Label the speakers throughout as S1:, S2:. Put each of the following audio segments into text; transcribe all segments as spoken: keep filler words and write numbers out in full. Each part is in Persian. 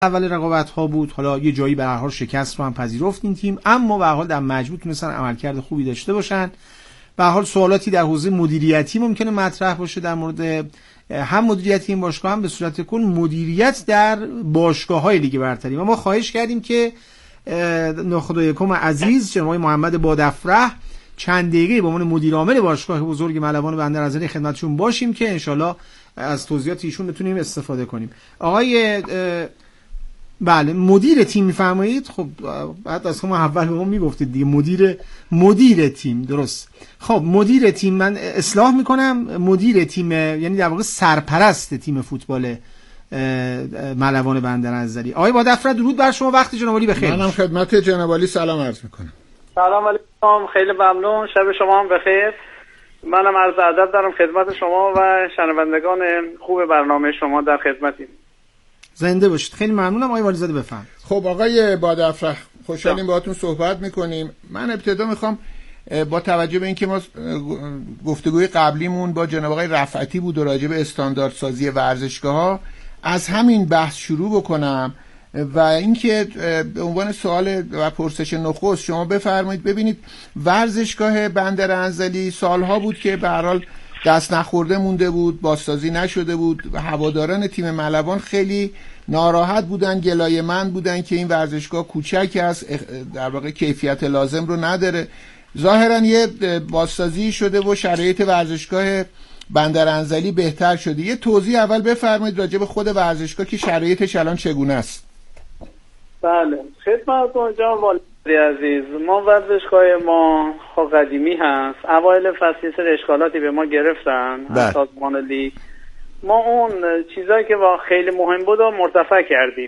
S1: اول رقابت ها بود، حالا یه جایی به هر حال شکست رو هم پذیرفت این تیم، اما به هر حال در مجموع تونستن عملکرد خوبی داشته باشن. به هر حال سوالاتی در حوزه مدیریتی ممکنه مطرح باشه در مورد هم مدیریت این باشگاه، هم به صورت کل مدیریت در باشگاه‌های لیگ برتری. و ما خواهش کردیم که نخود یکم عزیز جناب محمد بادافره چند دقیقه به عنوان مدیر عامل باشگاه بزرگ ملوان بندرعزلی خدمتشون باشیم که انشالله از توضیحات ایشون بتونیم استفاده کنیم. آقای بله مدیر تیم میفرمایید. خب بعد از شما اول به ما میگفتید دیگه مدیر مدیر تیم، درست؟ خب مدیر تیم، من اصلاح میکنم، مدیر تیم یعنی در واقع سرپرست تیم فوتبال ملوان بندرعزلی. آقای بادافره درود بر شما، وقت جناب عالی بخیر.
S2: منم خدمت جناب عالی سلام عرض میکنم.
S3: سلام علیکم، خیلی ممنون، شب شما هم بخیر. منم عرض ادب دارم خدمت شما و شنوندگان خوب برنامه شما، در خدمتیم.
S1: زنده باشید. خیلی ممنونم. آقای والیزاده بفرمایید.
S2: خب آقای بادافره خوشحالیم باهاتون صحبت میکنیم. من ابتدا میخوام با توجه به اینکه ما گفتگوی قبلیمون با جناب آقای رفعتی بود و راجع به استانداردسازی ورزشگاه‌ها، از همین بحث شروع بکنم و اینکه به عنوان سوال و پرسش نخست شما بفرمایید. ببینید ورزشگاه بندرعزلی سالها بود که به هر حال دست نخورده مونده بود، بازسازی نشده بود و هواداران تیم ملوان خیلی ناراحت بودن، گلایه‌مند بودن که این ورزشگاه کوچک است، در واقع کیفیت لازم رو نداره. ظاهرا یه بازسازی شده و شرایط ورزشگاه بندرعزلی بهتر شده. یه توضیح اول بفرمایید راجع به خود ورزشگاه که شرایطش الان چگونه است.
S3: بله خدمتتون جناب والی عزیز. ما ورزشگاه ما خب قدیمی هست، اوایل فصل سر اشکالاتی به ما گرفتن از سازمان لیگ. ما اون چیزایی که خیلی مهم بود رو مرتفع کردیم،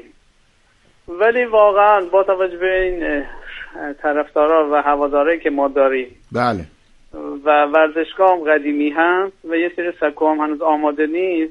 S3: ولی واقعا با توجه به این طرفدارا و هوادارایی که ما داریم
S2: بله
S3: و ورزشگاه هم قدیمی هست و یه سری سکو هم هنوز آماده نیست،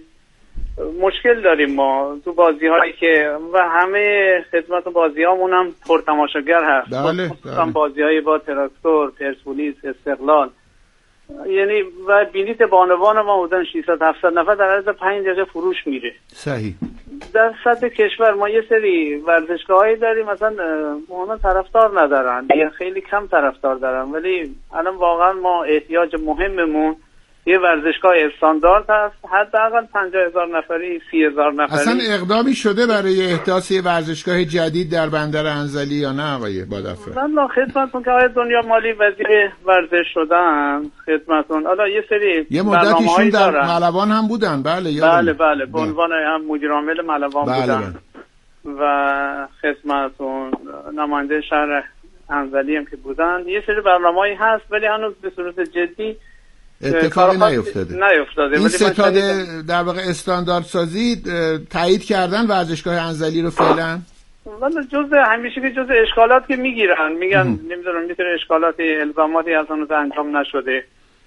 S3: مشکل داریم ما تو بازی هایی که و همه خدمت بازی هامون هم پرتماشاگر هست.
S2: بله بله.
S3: بازی های با تراکتور، پرسپولیس، استقلال، یعنی و بلیت بانوان ما بودن ششصد هفتصد نفر در عرض پنج دقیقه فروش میره.
S2: صحیح.
S3: در سطح کشور ما یه سری ورزشگاهایی داریم مثلا اونا طرفدار ندارن یا خیلی کم طرفدار دارن، ولی الان واقعا ما احتیاج مهممون یه ورزشگاه استاندارد هست، حداقل پنجاه هزار نفری، سی هزار نفری.
S2: اصلا اقدامی شده برای احداث یه ورزشگاه جدید در بندرعزلی یا نه آقای بادافره؟
S3: من خدمتتون که آقای دنیا مالی وزیر ورزش شدن خدمتتون، حالا یه سری
S2: یه مدتیشون در ملوان هم بودن. بله یادم.
S3: بله بله به عنوان هم مدیر عامل ملوان
S2: بله
S3: بودن. بله. و خدمتتون نماینده شهر انزلی هم که بودن. یه سری برنامه‌ای هست ولی هنوز به صورت جدی
S2: اتفاقی نیفتاده.
S3: نیفتاده.
S2: این ستاد در واقع استانداردسازی تایید کردن ورزشگاه انزلی رو فعلا.
S3: والا جزء همیشه که جزء اشکالات که میگیرن میگن نمیدونم میتونه اشکالاتی الزاماتی از اون انجام نشده.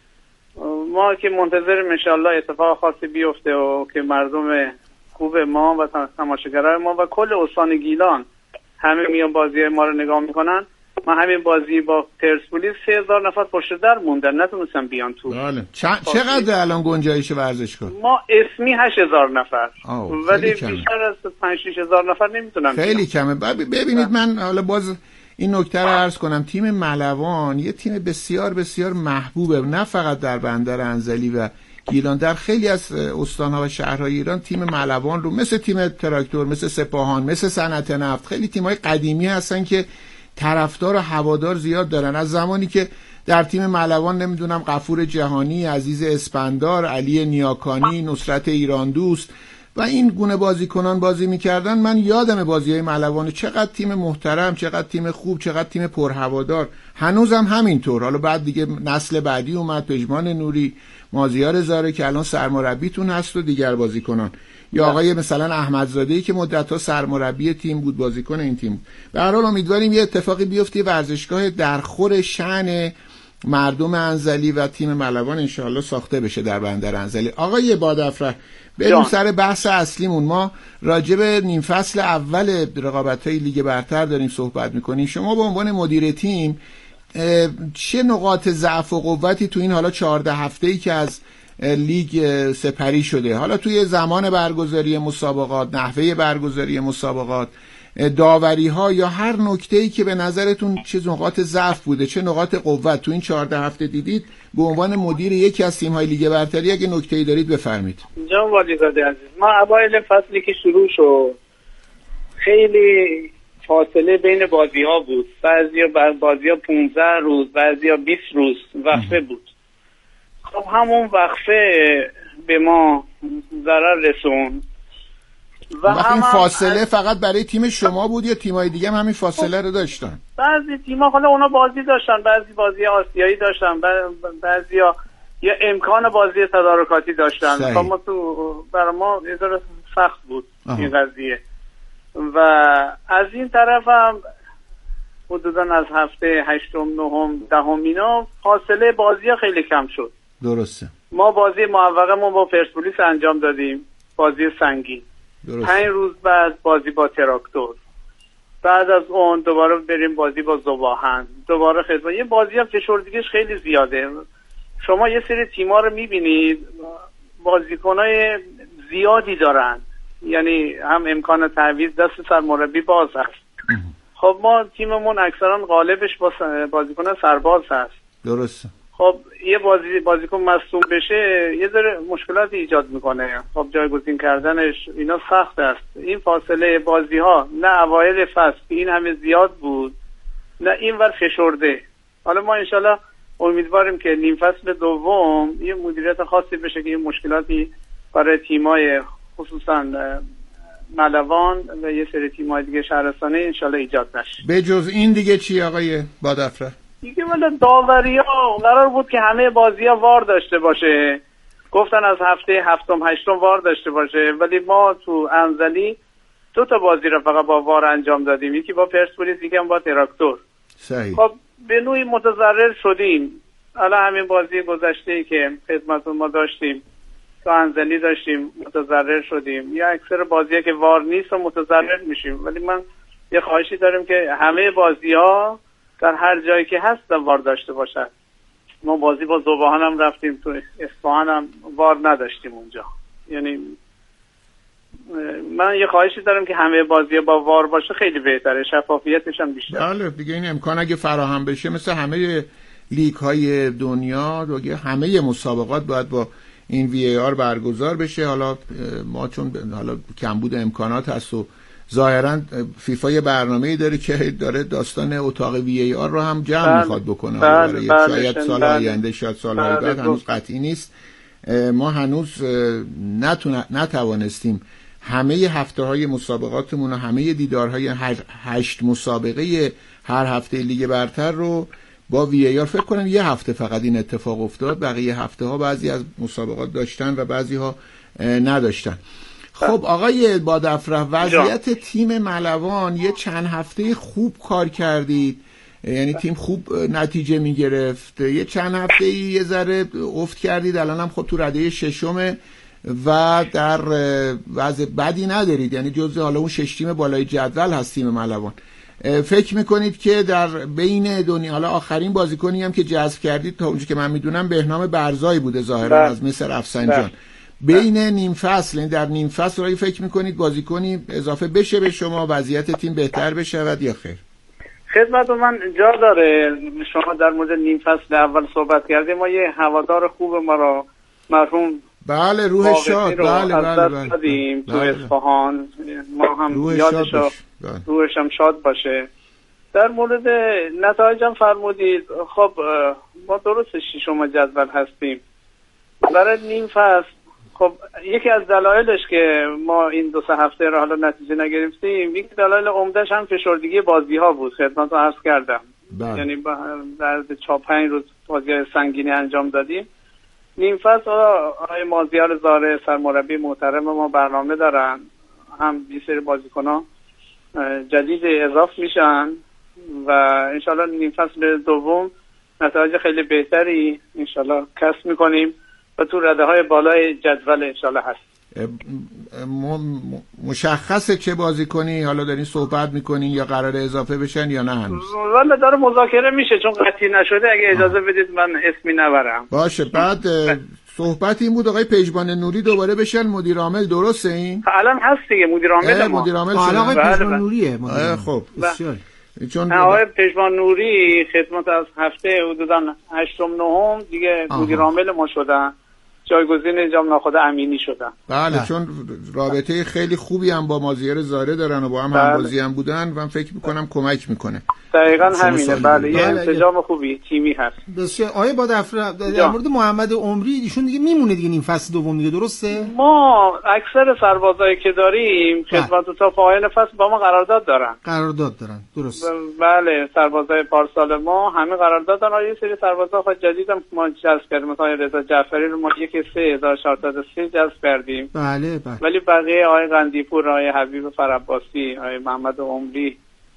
S3: ما که منتظریم ان شاءالله اتفاق خاصی بیفته و که مردم خوب ما و تماشاگرای ما و کل استان گیلان همه میان بازی ما رو نگاه میکنن. ما همین بازی با پرسپولیس سه هزار نفر پشت در موندن، نتونستن بیان تو.
S2: بله. چقدر الان گنجایش ورزشگاه؟
S3: ما اسمی هشت هزار نفر ولی بیشتر از پنج شش هزار نفر نمیتونن.
S2: خیلی کمه. ببینید من حالا باز این نکته رو عرض کنم، تیم ملوان یه تیم بسیار بسیار محبوبه، نه فقط در بندرعزلی و گیلان، در خیلی از استان‌ها و شهرهای ایران تیم ملوان رو مثل تیم تراکتور، مثل سپاهان، مثل صنعت نفت، خیلی تیم‌های قدیمی هستن که طرفدار و هوادار زیاد دارن. از زمانی که در تیم ملوان نمیدونم غفور جهانی، عزیز اسپندار، علی نیاکانی، نصرت ایران دوست و این گونه بازیکنان بازی میکردن، من یادم بازی‌های ملوان، چقدر تیم محترم، چقدر تیم خوب، چقدر تیم پرهوادار. هنوزم همینطور. حالا بعد دیگه نسل بعدی اومد، پژمان نوری، مازیار زاره که الان سرمربیتون هست و دیگر بازیکنان، یا آقای مثلا احمدزاده‌ای که مدت‌ها سرمربی تیم بود، بازیکن این تیم. به هر حال امیدواریم یه اتفاقی بیفته، ورزشگاه در خور شأن مردم انزلی و تیم ملوان انشاءالله ساخته بشه در بندرعزلی. آقای بادافره بریم سر بحث اصلیمون. ما راجع به نیم فصل اول رقابت‌های لیگ برتر داریم صحبت می‌کنیم. شما به عنوان مدیر تیم چه نقاط ضعف و قوتی تو این حالا چهارده هفته‌ای که از لیگ سپری شده. حالا توی زمان برگزاری مسابقات، نحوه برگزاری مسابقات، داوری ها یا هر نکته‌ای که به نظرتون چه نقاط ضعف بوده چه نقاط قوت تو این چهارده هفته دیدید، به عنوان مدیر یکی از تیم‌های لیگ برتری اگه نکته‌ای دارید بفرمایید.
S3: جناب والیزاده عزیز، ما اوایل فصلی که شروع شد خیلی فاصله بین بازی‌ها بود. بعضیا بازی‌ها پانزده روز، بعضیا بیست روز وقفه بود. خب همون وقفه به ما ضرر رسون.
S2: و این فاصله فقط برای تیم شما بود یا تیم‌های دیگه هم همین فاصله رو داشتن؟
S3: بعضی تیم‌ها حالا اونا بازی داشتن، بعضی بازی آسیایی داشتن، بعضیا یا امکان بازی تدارکاتی داشتن. خب ما تو برای ما یه ذره سخت بود آه. این قضیه. و از این طرف هم حدوداً از هفته هشتم، نهم، دهم اینا فاصله بازی‌ها خیلی کم شد.
S2: درسته.
S3: ما بازی موفقمون با پرسپولیس انجام دادیم، بازی سنگین. درسته. پنج روز بعد بازی با تراکتور، بعد از اون دوباره بریم بازی با ذوباهن، دوباره خدمت. یه بازی هم فشردگیش خیلی زیاده. شما یه سری تیم‌ها رو می‌بینید بازیکنای زیادی دارن، یعنی هم امکان تعویض دست سرمربی باز هست. خب ما تیممون اکثرا غالبش با بازیکن سرباز هست.
S2: درسته.
S3: خب یه بازی بازیکن مصدوم بشه یه ذره مشکلاتی ایجاد میکنه. خب جایگزین کردنش اینا سخت است. این فاصله بازی ها نه اوایل فصل این همه زیاد بود، نه این ور فشرده. حالا ما انشالله امیدواریم که نیم فصل دوم یه مدیریت خاصی بشه که این مشکلاتی برای تیمای خصوصا ملوان و یه سری تیمای دیگه شهرستانه انشالله ایجاد نشه.
S2: به جز این دیگه چی آقای بادافره؟
S3: دیگه ولی داوری ها قرار بود که همه بازی ها وار داشته باشه، گفتن از هفته هفتم هشتم وار داشته باشه، ولی ما تو انزلی دو تا بازی رو فقط با وار انجام دادیم، یکی با پرسپولیس دیگه هم با تراکتور.
S2: صحیح.
S3: خب به نوعی متضرر شدیم. حالا همین بازی گذشته‌ای که خدمتتون ما داشتیم تو انزلی داشتیم متضرر شدیم. یا اکثر بازی‌ها که وار نیست و متضرر میشیم، ولی من یه خواهشی داریم که همه بازی‌ها در هر جایی که هست وار داشته باشد. ما بازی با ذوباهن هم رفتیم تو اصفهان هم وار نداشتیم اونجا. یعنی من یه خواهشی دارم که همه بازی‌ها با وار باشه، خیلی بهتره، شفافیتش هم بیشتر.
S2: بله دیگه این امکان اگه فراهم بشه مثل همه لیگ‌های دنیا دیگه همه مسابقات باید با این وی ای آر برگزار بشه. حالا ما چون حالا کمبود امکانات هست و ظاهرا فیفا یه برنامه‌ای داره که داره داستان اتاق وی ای آر رو هم جمع بله. میخواد بکنه
S3: بله.
S2: برای
S3: بله.
S2: شاید سال بله. آینده شاید سال‌های بله. بعد هنوز قطعی نیست. ما هنوز نتون... نتوانستیم همه هفته‌های مسابقاتمون و همه دیدارهای هشت مسابقه هر هفته لیگ برتر رو با وی ای آر فکر کنم یه هفته فقط این اتفاق افتاد، بقیه هفته ها بعضی از مسابقات داشتن و بعضی ها نداشتن. خب آقای بادافره، وضعیت تیم ملوان یه چند هفته خوب کار کردید، یعنی تیم خوب نتیجه میگرفت، یه چند هفته یه ذره افت کردید، الان هم خب تو رده ششمه و در وضع بدی ندارید، یعنی جزء حالا اون شش تیم بالای جدول هست تیم ملوان. فکر میکنید که در بین دنیا حالا آخرین بازیکنی هم که جذب کردید تا اونجا که من میدونم بهنام برزایی بوده ظاهرا از مصر افسنجان، بین نیم فصل یعنی در نیم فصل رایی فکر میکنید بازیکنی اضافه بشه به شما، وضعیت تیم بهتر بشود یا خیر؟
S3: خدمت من جا داره. شما در مورد نیم فصل اول صحبت کردیم، ما یه هوادار خوب ما را مرحوم
S2: بله روح شاد بله بله بله
S3: دادیم تو اصفهان، ما هم یادش روحش هم شاد باشه. در مورد نتایجم فرمودید، خب ما درست ششم جدول هستیم برای نیم فصل. خب یکی از دلایلش که ما این دو سه هفته را حالا نتیجه نگرفتیم، یکی دلایل عمده‌اش هم فشردگی بازی ها بود، خدمتتون عرض کردم. بله. یعنی در چهار پنج روز بازی سنگینی انجام دادیم. نیم فصل آقای مازیار زاره سرمربی محترم ما برنامه دارن، هم یه سری بازیکن‌ها جدید اضافه میشن و انشالله نیم فصل دوم نتایج خیلی بهتری انشالله کسب میکنیم و تو رده های بالای جدول انشالله هست.
S2: مشخصه چه بازیکنی حالا دارین صحبت میکنین یا قرار اضافه بشن یا نه هنوز؟
S3: والا داره مذاکره میشه، چون قطعی نشده. اگه اجازه بدید من اسمی نبرم.
S2: باشه. بعد صحبت این بود آقای پژمان نوری دوباره بشن مدیر عامل، درسته این؟
S3: الان هست دیگه مدیر عامل ما.
S2: مدیر عامل
S1: الان آقای
S3: بله
S1: پژمان
S3: بله.
S1: نوریه مدیر.
S2: خب
S1: بسیار.
S2: چون
S3: آقای پژمان نوری خدمت از هفته حدوداً هشتم نهم دیگه مدیر عامل ما شدن، جایگزین جناب ناخدا امینی شدن.
S2: بله,
S1: بله
S2: چون رابطه خیلی خوبی هم با مازیار زاره دارن و با هم
S3: بله.
S2: همبازی هم بودن و من فکر میکنم کمک میکنه.
S3: دقیقاً همینه. بله یه
S1: بله.
S3: انسجام خوبی تیمی هست.
S1: بسیار. آقای بادفر در مورد محمد عمری ایشون دیگه میمونه دیگه نیم فصل دوم دیگه، درسته؟
S3: ما اکثر سربازایی که داریم خدمت تا پایان فصل با ما قرارداد دارن.
S1: قرارداد دارن، درست.
S3: بله سربازای پارسال ما همه قرارداد دارن. یه سری سربازا خود جدید هم ما جذب کردیم، مثلا رضا جعفری رو ما یک سه هزار و چهارصد و سه جذب کردیم.
S1: بله بله.
S3: ولی بقیه آقای قندیپور، آقای حبیب فرعباسی، آقای محمد عمری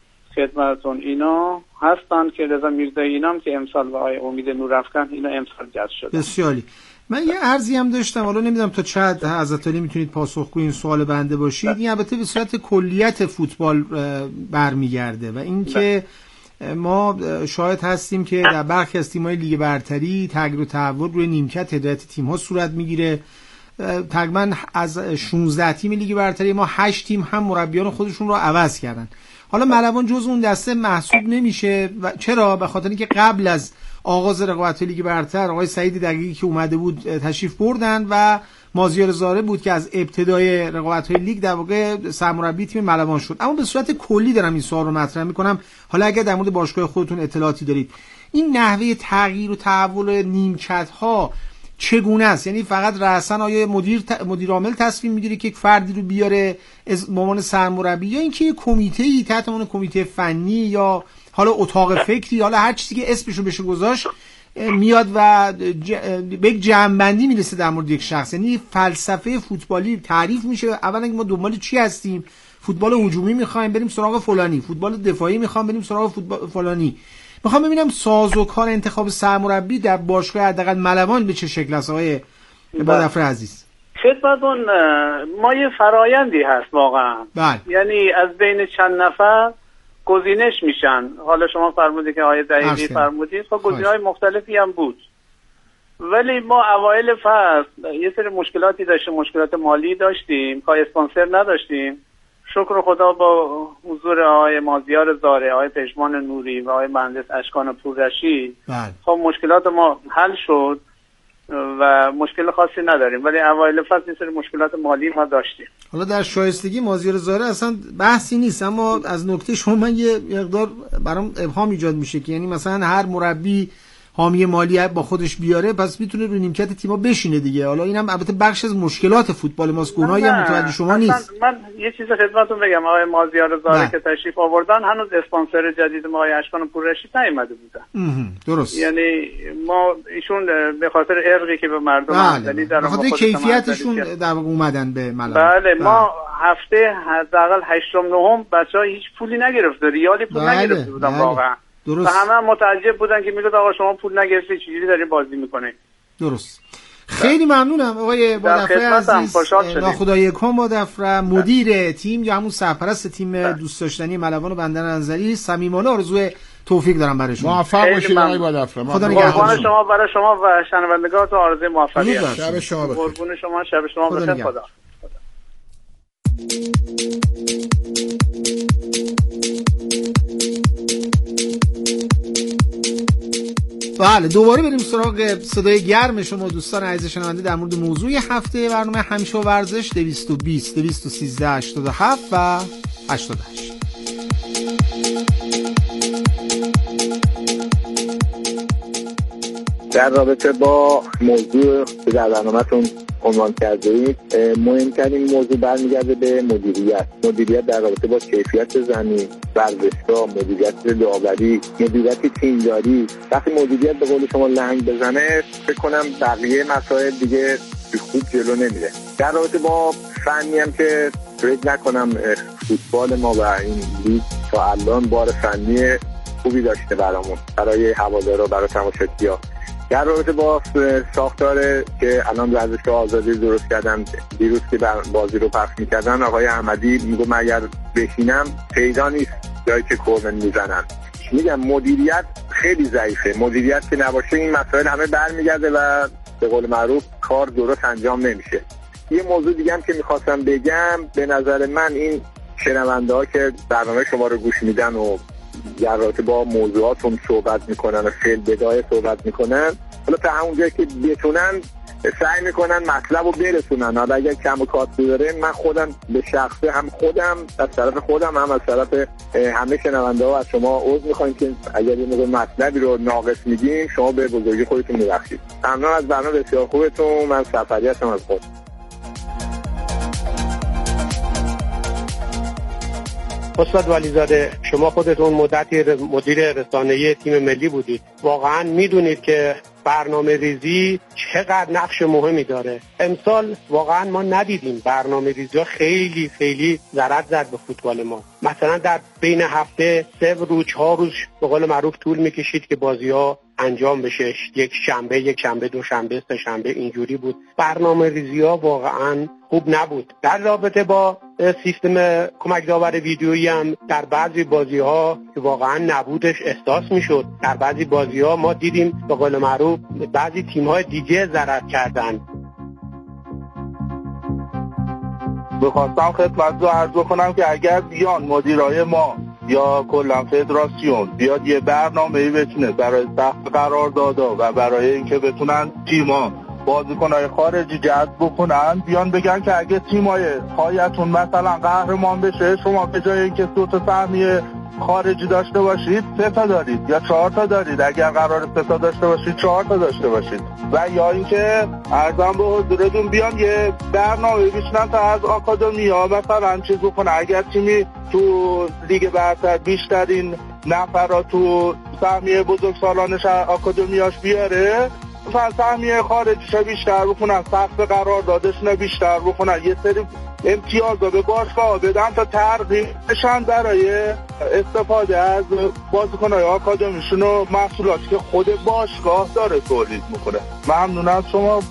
S3: خدمتتون اینا هستن که رضا میرزایی اینام که امسال و آقای امید نورافکن اینا امسال جذب شدن.
S1: بسیاری. من یه عرضی هم داشتم، حالا نمیدونم تا چه حد حضرت علی میتونید پاسخگوی این سوال بنده باشید. این البته به صورت کلیت فوتبال برمیگرده و اینکه ما شاهد هستیم که در برخی از تیم‌های لیگ برتری تغییر و تحول روی نیمکت هدایت تیم‌ها صورت میگیره. تقریبا از شانزده تیم لیگ برتری ما هشت تیم هم مربیان خودشون رو عوض کردن. حالا ملوان جزو اون دسته محسوب نمیشه و چرا؟ به خاطر اینکه قبل از آغاز رقابت لیگ برتر آقای سعید دقیقی که اومده بود تشریف بردن و مازیار زاره بود که از ابتدای رقابت‌های لیگ در واقع سرمربی تیم ملوان شد. اما به صورت کلی دارم این سوال رو مطرح می‌کنم، حالا اگر در مورد باشگاه خودتون اطلاعاتی دارید این نحوه تغییر و تحول نیمکت‌ها چگونه است؟ یعنی فقط رأساً آیا مدیر ت... مدیر عامل تصمیم میگیره که یک فردی رو بیاره به عنوان سرمربی، یا اینکه یک کمیته‌ای تحت عنوان کمیته فنی یا حالا اتاق فکری، حالا هر چیزی که اسمشو بشه گذاشت، میاد و ج... به یک جمع‌بندی میرسه در مورد یک شخص؟ یعنی فلسفه فوتبالی تعریف میشه. اولا ما دنبال چی هستیم؟ فوتبال هجومی میخوایم بریم سراغ فلانی، فوتبال دفاعی میخوام بریم سراغ فوتبال فلانی. میخوام ببینم سازوکار انتخاب سرمربی در باشگاه حداقل ملوان به چه شکل است آقای بادفر عزیز؟
S3: خدمتتون ما یه فرایندی هست واقعا.
S1: بله.
S3: یعنی از بین چند نفر گزینش میشن. حالا شما فرمودید که آقای دقیقی فرمودید، خب گزینه‌های مختلفی هم بود. ولی ما اوایل فصل یه سری مشکلاتی داشتیم، مشکلات مالی داشتیم، پای اسپانسر نداشتیم. شکر خدا با حضور آقای مازیار زاره، آقای پژمان نوری و آقای مهندس اشکان پوررشید خب مشکلات ما حل شد و مشکل خاصی نداریم. ولی اوایل فصل یه سری مشکلات مالی ما داشتیم.
S1: حالا در شایستگی مازیار زاره اصلا بحثی نیست، اما از نکته شما من یه مقدار برام ابهام ایجاد میشه که یعنی مثلا هر مربی حامی مالی با خودش بیاره پس میتونه روی نیمکت تیم‌ها بشینه دیگه. حالا اینم البته بخش از مشکلات فوتبال ماست، گناهی هم متوجه شما نیست.
S3: من یه چیز خدمتتون بگم، آقای مازیار زاره که تشریف آوردن هنوز اسپانسر جدید ما آقای اشکان پوررشید نیومده بودن.
S1: درست.
S3: یعنی ما ایشون به خاطر ارقی که به مردم
S1: بله. به خاطر کیفیتشون در واقع اومدن به ملوان.
S3: بله. ما هفته حداقل هشتم نهم بچه‌ها هیچ پولی نگرفته، ریالی پول بله. نگرفته بودن بله. واقعا. درست. و همه هم متعجب بودن که میگفت آقا شما پول نگرفتی چجوری داری بازی میکنه.
S1: درست. خیلی ممنونم آقای بادفر عزیز. ناخدایکان بادفر، مدیر تیم یا همون سرپرست تیم دوست داشتنی ملوان و بندر انزلی، صمیمانه آرزوی توفیق دارم برای شما.
S2: موفق باشید آقای بادفر.
S1: خدا نگهدار
S3: شما، برای شما و شنوندگانتون آرزوی موفقیت.
S2: شب شما بخیر.
S3: قربون شما، شب شما بخیر. خدا.
S1: بله دوباره بریم سراغ صدای گرم شما دوستان عزیز شنونده در مورد موضوع هفته برنامه همیشه ورزش دویست و بیست دویست و سیزده هشتاد و هفت و هشتاد و هشت.
S4: در رابطه با موضوع که در برنامه‌تون عنوان کردید، مهمترین موضوع برمیگرده به مدیریت. مدیریت در رابطه با کیفیت زمین، ورزشگاه، مدیریت داوری، مدیریت تیمداری. وقتی مدیریت به قول شما لنگ بزنه، فکر کنم بقیه مسائل دیگه خوب جلو نمیره. در رابطه با فنی هم که فکر نکنم فوتبال ما و این لیگ تا الان بار فنی خوبی داشته برامون، برای هوادارا، برای تماشاگرها. در رابطه با ساختار که الان ورزشگاه آزادی درست کردن، دیروز که بازی رو پخش می‌کردن آقای احمدی میگه من اگر بشینم پیدا نیست جایی که کورنر میزنن. میگم مدیریت خیلی ضعیفه. مدیریت که نباشه این مسائل همه برمیگرده و به قول معروف کار درست انجام نمیشه. یه موضوع دیگه هم که میخواستم بگم، به نظر من این شنونده ها که برنامه شما رو گوش میدن و در رابطه با موضوعاتون صحبت میکنن و فعل بدایه صحبت میکنن، حالا تا همون جایی که بتونن سعی میکنن مطلب رو برسونن. حالا اگر کم و کاستی داره، من خودم به شخصه هم خودم از طرف خودم هم از طرف همه شنونده ها از شما عذر میخوایم که اگر یه موقع مطلبی رو ناقص میگیم شما به بزرگی خودتون میبخشید. ممنون از برنامه بسیار خوبتون. من سفری هستم از خود.
S5: استاد ولیزاده، شما خودتون مدتی مدیر رسانه‌ای تیم ملی بودید. واقعا میدونید که برنامه ریزی چقدر نقش مهمی داره. امسال واقعا ما ندیدیم برنامه ریزی ها خیلی خیلی ضرر زد به فوتبال ما. مثلا در بین هفته سه روز چهار روز به قول معروف طول میکشید که بازی ها انجام بشه. یک شنبه یک شنبه دو شنبه سه شنبه اینجوری بود. برنامه ریزی ها واقعا خوب نبود. در رابطه با سیستم کمک داور ویدیویی هم در بعضی بازی ها که واقعا نبودش احساس میشد. در بعضی بازی ها ما دیدیم به قول معروف بعضی تیم های دیگه ضرر کردن.
S6: بخواستم خدمت رو عرض بکنم که اگر بیان مدیرای ما یا کلا فدراسیون بیاد یه برنامه‌ای بتونه برای سخت قراردادها و برای اینکه بتونن تیم‌ها بازیکن‌های خارجی جذب بکنن، بیان بگن که اگه تیم‌های پایتون مثلا قهرمان بشه، شما به جای اینکه دو تا سهمیه خارجی داشته باشید سه تا دارید یا چهار تا دارید. اگر قرار سه تا داشته باشید چهار تا داشته باشید. و یا اینکه ارزم به حضورتون بیان یه برنامه بشنن تا از آکادمی‌ها مثلا چیز بکنه. اگر تیمی تو لیگ برتر بیشترین نفرات تو سهمیه بزرگسالانش آکادمیاش بیاره، مثلا سهمیه خارجیش بیشتر بکنن، سقف قراردادشون بیشتر بکنن، یه سری امتیازا به باشگاه بدن تا ترغیب بشن برای استفاده از بازیکن‌های آکادمیشون و محصولاتی که خود باشگاه داره تولید میکنه. ممنون از شما.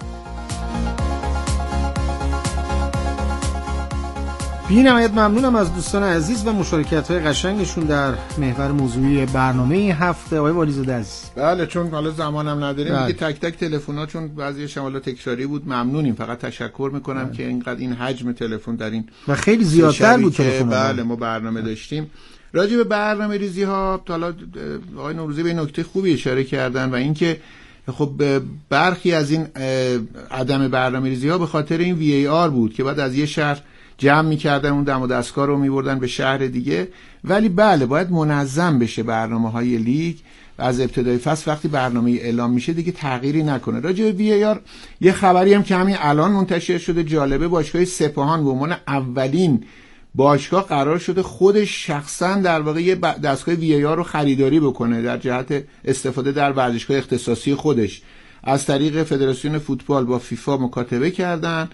S1: بی‌نهایت ممنونم از دوستان عزیز و مشارکت‌های قشنگشون در محور موضوعی برنامه این هفته. آقای والیزاده عزیز،
S2: بله چون حالا زمانم نداریم دیگه تک تک تلفن‌ها چون بعضی شمالا تکراری بود ممنونیم. فقط تشکر میکنم بله. که اینقدر این حجم تلفن در این
S1: و خیلی زیادتر بود تلفن.
S2: بله ما برنامه داشتیم راجع به برنامه ریزی ها. حالا آقای نوروزی به نکته خوبی اشاره کردن و اینکه خب برخی از این عدم برنامه ریزی ها به خاطر این وی ای آر بود که بعد از یه شهر جمع می‌کردن اون دم و دستگاه رو می‌بردن به شهر دیگه. ولی بله باید منظم بشه برنامه‌های لیگ از ابتدای فصل. وقتی برنامه اعلام میشه دیگه تغییری نکنه. راجع به وی ای آر یه خبری هم که همین الان منتشر شده جالبه. باشگاه سپاهان به عنوان اولین باشگاه قرار شده خودش شخصا در واقع یه دستگاه وی ای آر رو خریداری بکنه در جهت استفاده در ورزشگاه اختصاصی خودش. از طریق فدراسیون فوتبال با فیفا مکاتبه کردن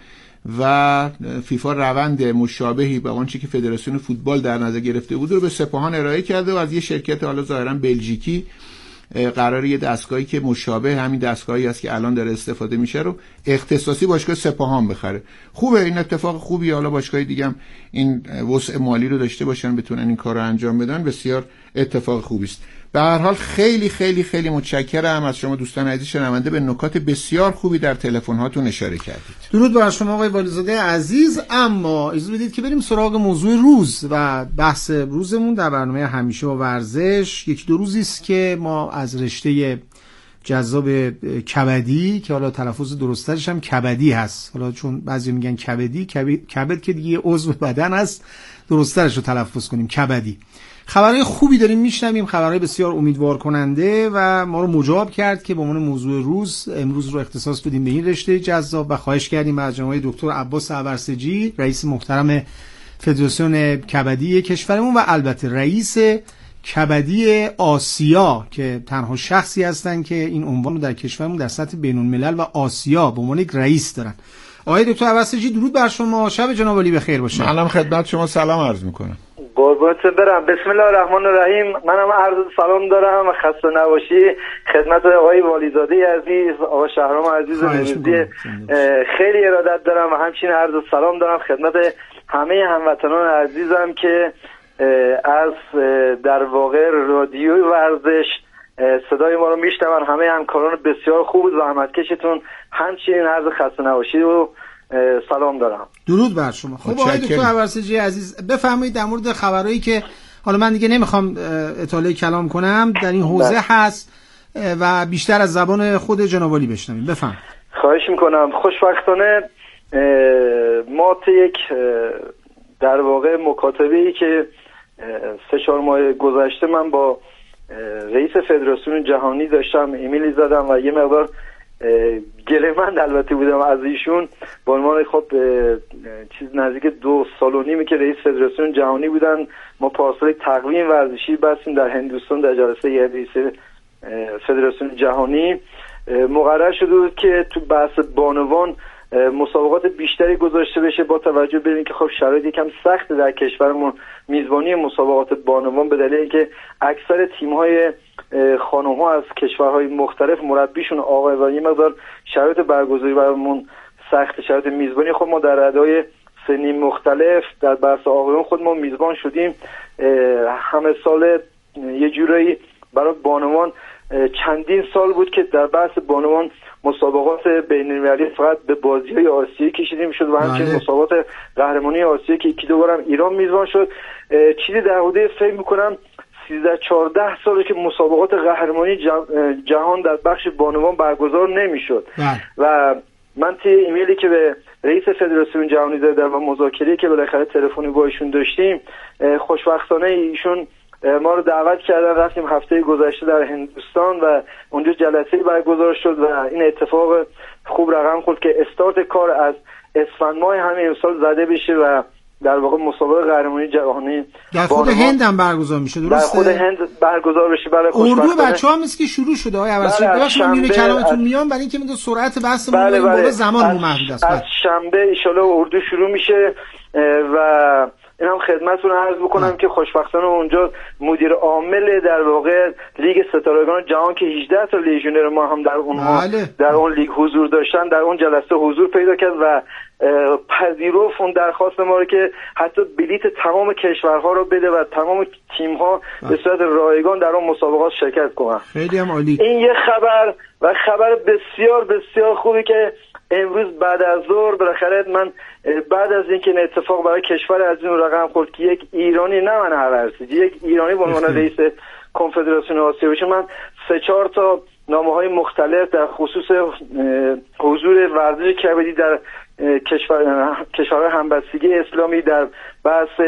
S2: و فیفا روند مشابهی به آنچه که فدراسیون فوتبال در نظر گرفته بود رو به سپاهان ارائه کرده و از یه شرکت حالا ظاهرا بلژیکی قرار یه دستگاهی که مشابه همین دستگاهی است که الان داره استفاده میشه رو اختصاصی باشگاه سپاهان بخره. خوبه، این اتفاق خوبیه. حالا باشگاه دیگه هم این وسع مالی رو داشته باشن بتونن این کار رو انجام بدن، بسیار اتفاق خوبی است. به هر حال خیلی خیلی خیلی متشکرم از شما دوستان عزیز شنونده، به نکات بسیار خوبی در تلفن هاتون اشاره کردید.
S1: درود بر شما آقای والیزاده عزیز. اما اجازه بدید که بریم سراغ موضوع روز و بحث روزمون در برنامه همیشه با ورزش. یک دو روزی است که ما از رشته جذاب کبدی که حالا تلفظ درستش هم کبدی هست، حالا چون بعضی میگن کبدی، کبد که دیگه عضو بدن هست، درستش رو تلفظ کنیم کبدی. خبرهای خوبی داریم میشنویم، خبرهای بسیار امیدوار کننده و ما رو مجاب کرد که به عنوان موضوع روز امروز رو اختصاص بدیم به این رشته جذاب و خواهش کردیم از جناب دکتر عباس عبرسجی رئیس محترم فدراسیون کبدی کشورمون و البته رئیس کبدی آسیا که تنها شخصی هستن که این عنوان رو در کشورمون در سطح بین‌الملل و آسیا به عنوان یک رئیس دارن. آقای دکتر عبرسجی درود بر شما، شب جناب عالی بخیر باشه.
S2: منم خدمت شما سلام عرض میکنم.
S7: قربونت برم. بسم الله الرحمن الرحیم. منم عرض سلام دارم، خسته نباشی خدمت آقای والیزاده عزیز، آقا شهرام عزیز نوروزی خیلی ارادت دارم و همچنین عرض سلام دارم خدمت همه هموطنان عزیزم که از در واقع رادیوی ورزش صدای ما رو میشنون. همه همکاران بسیار خوب زحمتکشتون، همچنین عرض خسته نباشید و سلام دارم.
S1: درود بر شما. خب آقای دکتر ابرسجی عزیز بفرمایید در مورد خبرایی که حالا من دیگه نمیخوام اطاله کلام کنم در این حوزه هست و بیشتر از زبان خود جناب عالی بشنویم. بفهم.
S7: خواهش میکنم. خوشبختانه ما طی یک در واقع مکاتبه‌ای که سه چهار ماه گذشته من با رئیس فدراسیون جهانی داشتم ایمیلی زدم و یه مقدار گله‌مند البته بودم از ایشون به عنوان خب چیز نزدیک دو سال و نیمی که رئیس فدراسیون جهانی بودن. ما پارسال تقویم ورزشی بستیم در هندوستان در جلسه یه رئیس فدراسیون جهانی. مقرر شده بود که تو بحث بانوان مسابقات بیشتری گذاشته بشه با توجه به اینکه خب شرایط یکم سخت در کشورمون میزبانی مسابقات بانوان به دلیل اینکه اکثر تیم‌های خانم‌ها از کشورهای مختلف مربیشون آقای و یه مقدار شرایط برگزاری برامون سخت، شرایط میزبانی خود ما در ردای سنی مختلف در بحث آقایون خود ما میزبان شدیم. همه سال یه جورایی برای بانوان چندین سال بود که در بحث بانوان مسابقات بین‌المللی فقط به بازی‌های آسیایی کشیده می‌شد و همچنین مسابقات قهرمانی آسیا که یکی دو بارم ایران میزبان شد. چیزی در حدود فکر می‌کنم سیزده چهارده ساله که مسابقات قهرمانی جهان در بخش بانوان برگزار نمی‌شد و من طی ایمیلی که به رئیس فدراسیون جهانی دادم و مذاکره‌ای که بالاخره تلفنی با ایشون داشتیم، خوشبختانه ایشون ما رو دعوت کردن، رفتیم هفته گذشته در هندوستان و اونجا جلسه‌ای برگزار شد و این اتفاق خوب رقم خورد که استارت کار از اسفند ماه همین امسال زده بشه و در واقع مسابقه قهرمانی جهانی
S1: در خود هند هم برگزار میشه. درسته؟
S7: در خود هند برگزار بشه. برای
S1: خوشبختانه اردو بچه‌ها مثل که شروع شده. آقای عباسی ببخشید من میونه کلامتون میام برای اینکه من سرعت بحثمون
S7: بله
S1: این
S7: بله.
S1: بالا زمانمون محدود است.
S7: از شنبه ان شاءالله اردو شروع میشه و اینم خدمتتون عرض بکنم که خوشبختانه اونجا مدیر عامل در واقع لیگ ستارگان جهان که هجده تا لیژونر ما هم در اونها در اون لیگ حضور داشتن در اون جلسه حضور پیدا کرد و پذیرفت اون درخواست ما رو که حتی بلیت تمام کشورها رو بده و تمام تیم‌ها به صورت رایگان در اون مسابقات شرکت کنن.
S1: خیلی هم عالی.
S7: این یه خبر و خبر بسیار بسیار خوبی که امروز بعد از ظهر بالاخره من بعد از اینکه این اتفاق برای کشور از این رقم خورد که یک ایرانی نه من هرورسیجی یک ایرانی به عنوان رئیس کنفدراسیون آسیا بشه، من سه چهار تا نامه‌های مختلف در خصوص حضور ورزش کبدی در کشور کشورهای همبستگی اسلامی در بحث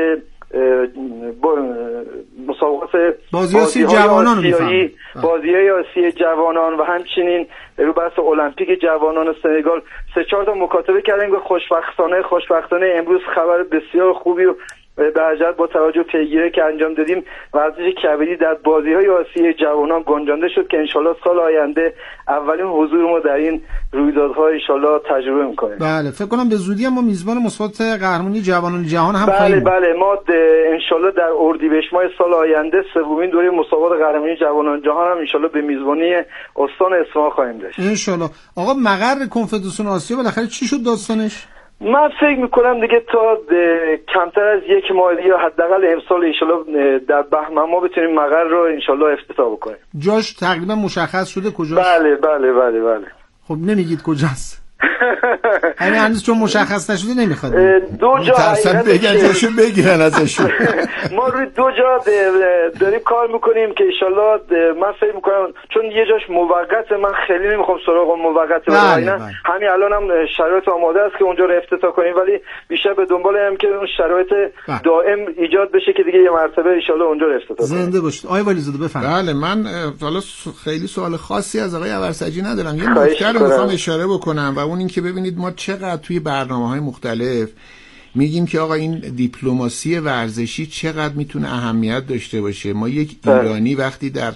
S7: مسابقات
S1: بازی جوانان
S7: آسیایی بازی‌های آسیایی جوانان و همچنین رو بحث المپیک جوانان سنگال سه چهار تا مکاتبه کردیم که خوشبختانه خوشبختانه امروز خبر بسیار خوبی و به عجب با توجه پیگیری که انجام دادیم ورزش کبدی در بازی‌های آسیایی جوانان گنجانده شد که انشالله سال آینده اولین حضور ما در این رویدادها انشالله تجربه می‌کنیم.
S1: بله فکر کنم به زودی هم ما میزبان مسابقات قهرمانی جوانان جهان هم
S7: بله
S1: خواهیم.
S7: بله ما انشالله در اردیبهشت ماه سال آینده سومین دوره مسابقات قهرمانی جوانان جهان هم انشالله به میزبانی استان اصفهان خواهیم داشت.
S1: انشالله. آقا مقر کنفدراسیون آسیا بالاخره چی شد داستانش؟
S7: من فکر میکنم دیگه تا کمتر از یک ماه دیگه حداقل امسال انشالله در بهمن ما بتونیم مقر رو انشالله افتتاح بکنیم.
S1: جاش تقریبا مشخص شده کجاست؟
S7: بله بله بله بله.
S1: خب نمیگید کجاست؟ همین هنوز چون مشخص نشده نمیخواد.
S7: دو جا
S2: ترسن بگن جاشو بگیرن ازشون.
S7: ما روی دو جا داریم کار میکنیم که انشالله من فکر میکنم چون یه جاش موقت من خیلی نمیخوام سراغ موقت برم، همین الان هم شرایط آماده است که اونجا رو افتتاح کنیم ولی بیشتر به دنبال هم که اون شرایط دائم ایجاد بشه که دیگه یه مرتبه انشالله اونجا رو افتتاح کنیم.
S1: زنده باشید. آقای ولیزاده بفرمایید.
S2: بله من حالا خیلی سوال خاصی از آقای ابرسجی ندارم، یه نکته رو میخوام اشاره بکنم و اون این که ببینید ما چقدر توی برنامه‌های مختلف میگیم که آقا این دیپلماسی ورزشی چقدر میتونه اهمیت داشته باشه. ما یک ایرانی وقتی در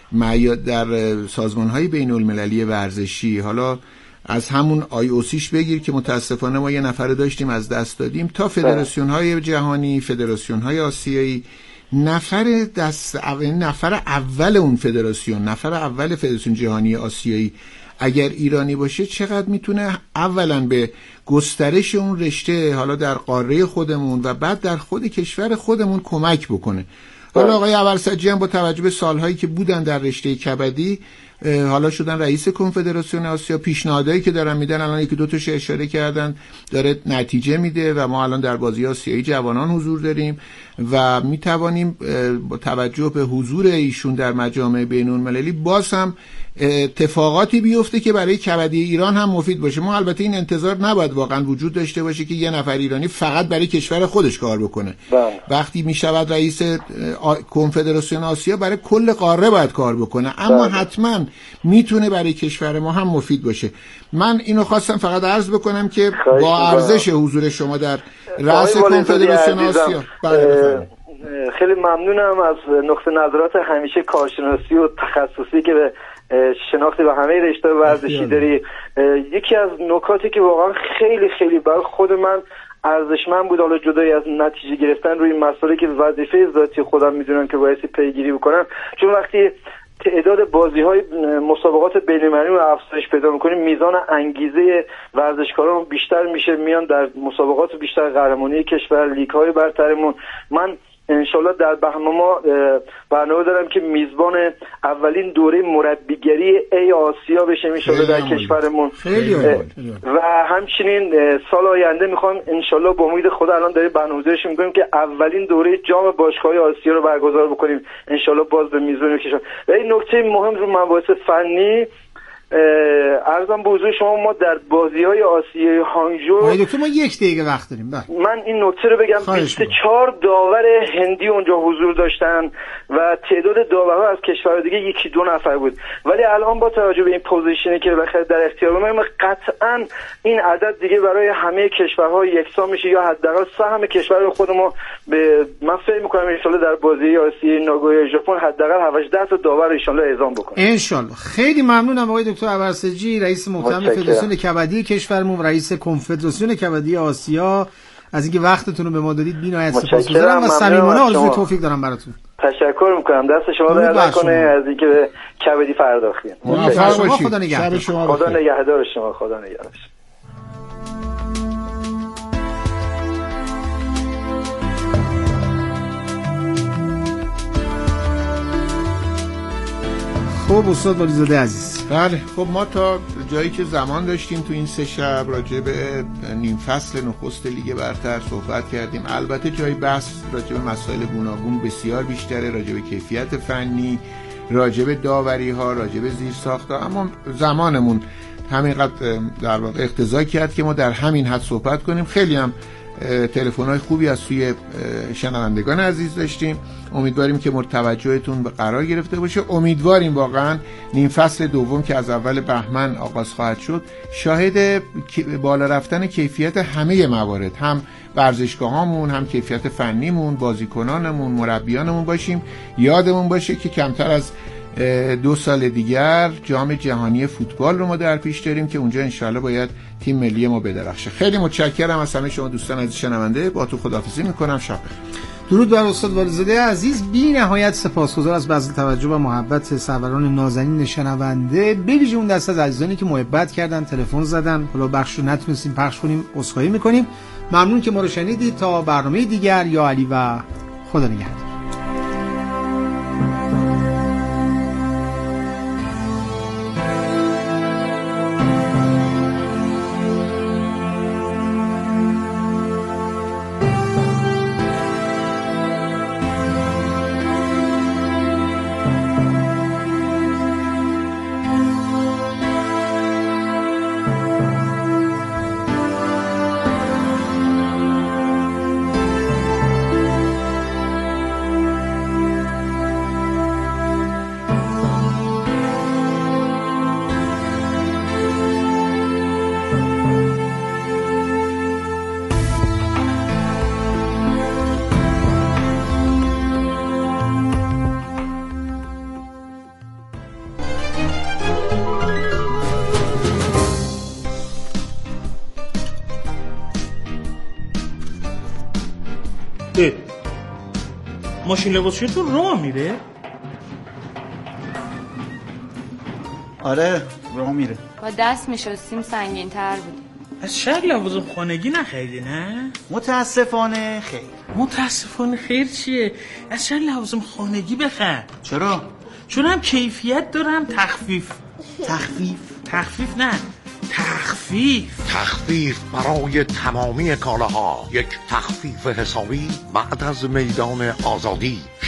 S2: در سازمان‌های بین‌المللی ورزشی، حالا از همون آی او سیش بگیر که متاسفانه ما یه نفر داشتیم از دست دادیم تا فدراسیون‌های جهانی، فدراسیون‌های آسیایی، نفر دست نفر اول اون فدراسیون، نفر اول فدراسیون جهانی آسیایی اگر ایرانی باشه چقدر میتونه اولا به گسترش اون رشته حالا در قاره خودمون و بعد در خود کشور خودمون کمک بکنه. حالا آقای ابرسجی هم با توجه به سالهایی که بودن در رشته کبدی حالا شدن رئیس کنفدراسیون آسیا، پیشنهادایی که دارن میدن الان یکی دو تاش اشاره کردن داره نتیجه میده و ما الان در بازی آسیایی جوانان حضور داریم و میتوانیم با توجه به حضور ایشون در مجامع بین‌المللی باز هم اتفاقاتی بیفته که برای کبدی ایران هم مفید باشه. ما البته این انتظار نباید واقعا وجود داشته باشه که یه نفر ایرانی فقط برای کشور خودش کار بکنه. بله. وقتی میشود رئیس کنفدراسیون آسیا برای کل قاره باید کار بکنه، اما بله. حتما میتونه برای کشور ما هم مفید باشه. من اینو خواستم فقط عرض بکنم که با ارزش حضور شما در رئیس کنفدراسیون آسیا. بله.
S7: خیلی ممنونم از نقطه نظرات همیشه کارشناسی و تخصصی که به شناختی و همه رشته ورزشی داری. یکی از نکاتی که واقعا خیلی خیلی برای خود من ارزشمند بود، حالا جدای از نتیجه گرفتن روی مسائلی که وظیفه ذاتی خودم میدونم که باید پیگیری بکنم، چون وقتی تعداد بازی‌های مسابقات بین‌المللی رو افزایش پیدا می‌کنیم، میزان انگیزه ورزشکاران بیشتر میشه، میان در مسابقات بیشتر قهرمانی کشور، لیگ‌های برترمون. من انشالله در بهمن برنامه دارم که میزبان اولین دوره مربیگری ای آسیا بشیم انشالله در کشورمون و همچنین سال آینده میخوام انشالله با امید خدا الان داریم برنامه‌ریزی میکنیم که اولین دوره جام باشگاه‌های آسیا رو برگزار بکنیم انشالله باز به میزبان کشور. و این نکته مهم رو مباحث فنی عرضم به حضور شما، ما در بازی‌های آسیایی هانگژو
S1: آقای دکتر ما یک دقیقه وقت داریم. بله.
S7: من این نکته رو بگم، بیست و چهار داور هندی اونجا حضور داشتن و تعداد داورها از کشور دیگه یکی دو نفر بود، ولی الان با توجه به این پوزیشنی که بالاخره در اختیار ما قطعاً این عدد دیگه برای همه کشورها یکسان میشه یا حداقل سهم کشور خود ما به من فکر می‌کنم ان شاءالله در بازی آسیایی ناگویا ژاپن حداقل هجده تا داور ان شاءالله اعزام بکنیم ان
S1: شاءالله. خیلی ممنونم آقای دکتر ابرسجی، رئیس محترم فدراسیون کبدی کشورمون و رئیس کنفدراسیون کبدی آسیا، از اینکه وقتتون رو به ما دادید بی‌نهایت سپاسگزارم و صمیمانه آرزوی توفیق دارم براتون.
S7: تشکر میکنم، دست شما درد نکنه از اینکه به کبدی پرداختید.
S1: موفق باشید. خدا نگهدار.
S7: خدا نگهدار شما. خدا نگهدار.
S1: خب استاد والیزاده عزیز،
S2: بله خب ما تا جایی که زمان داشتیم تو این سه شب راجع به نیم فصل نخست لیگ برتر صحبت کردیم. البته جای بحث راجع به مسائل گوناگون بسیار بیشتره، راجع به کیفیت فنی، راجع به داوری ها، راجع به زیر ساخت‌ها، اما زمانمون همینقدر در واقع اقتضا کرد که ما در همین حد صحبت کنیم. خیلی هم تلفن‌های خوبی از سوی شنوندگان عزیز داشتیم. امیدواریم که مورد توجهتون قرار گرفته باشه. امیدواریم واقعا نیم فصل دوم که از اول بهمن آغاز خواهد شد شاهد بالا رفتن کیفیت همه موارد، هم ورزشگاهامون، هم کیفیت فنیمون، بازیکنانمون، مربیانمون باشیم. یادمون باشه که کمتر از دو سال دیگر جام جهانی فوتبال رو ما در پیش داریم که اونجا انشالله باید تیم ملی ما بدرخشه. خیلی متشکرم از همه شما دوستان عزیز شنونده. با تو خداحافظی میکنم. شب بخیر.
S1: درود بر استاد والیزاده عزیز. بی نهایت سپاسگزار از بذل توجه و محبت سروران نازنین شنونده، به ویژه اون دسته از عزیزانی که محبت کردن، تلفن زدن، حالا بخش رو نتونستیم پخش کنیم، عذرخواهی میکنیم. ممنون که ما رو شنیدید. تا برنامه دیگر، یا علی و خدا نگهدار.
S8: ماشین لباسشویتون راه میره؟
S9: آره راه میره.
S10: با دست میشستیم سنگین تر بود.
S8: از شهر لوازم خانگی نخریدی نه؟
S9: متاسفانه خیر.
S8: متاسفانه خیر چیه؟ از شهر لوازم خانگی بخر.
S9: چرا؟
S8: چون هم کیفیت دارم تخفیف.
S9: تخفیف؟
S8: تخفیف نه، تخفیف.
S10: تخفیف برای تمامی کالاها. یک تخفیف حسابی بعد از میدان آزادی.